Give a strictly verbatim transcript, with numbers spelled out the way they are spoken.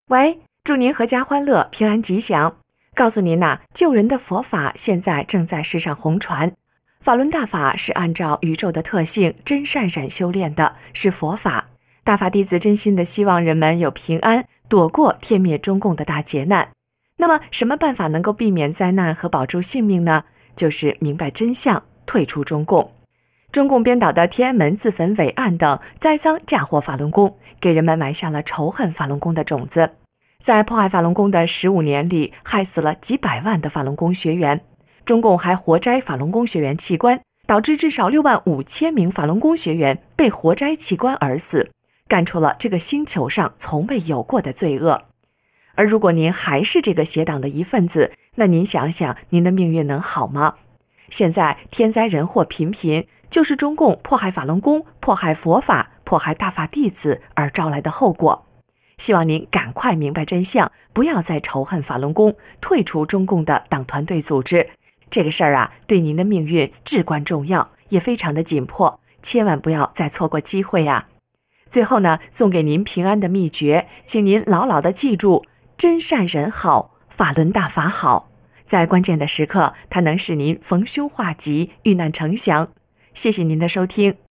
喂，祝您阖家欢乐，平安吉祥。告诉您呐、救人的佛法现在正在世上红传。法轮大法是按照宇宙的特性真善忍修炼的，是佛法。大法弟子真心的希望人们有平安，躲过天灭中共的大劫难。那么，什么办法能够避免灾难和保住性命呢？就是明白真相，退出中共。中共编导的天安门自焚伪案等栽赃嫁祸法轮功，给人们埋下了仇恨法轮功的种子。在迫害法轮功的十五年里，害死了几百万的法轮功学员。中共还活摘法轮功学员器官，导致至少六万五千名法轮功学员被活摘器官而死，干出了这个星球上从未有过的罪恶。而如果您还是这个邪党的一份子，那您想想，您的命运能好吗？现在天灾人祸频频，就是中共迫害法轮功、迫害佛法、迫害大法弟子而招来的后果。希望您赶快明白真相，不要再仇恨法轮功，退出中共的党团队组织。这个事儿啊，对您的命运至关重要，也非常的紧迫，千万不要再错过机会啊！最后呢，送给您平安的秘诀，请您牢牢的记住：真善人好，法轮大法好。在关键的时刻，它能使您逢凶化吉，遇难成祥。谢谢您的收听。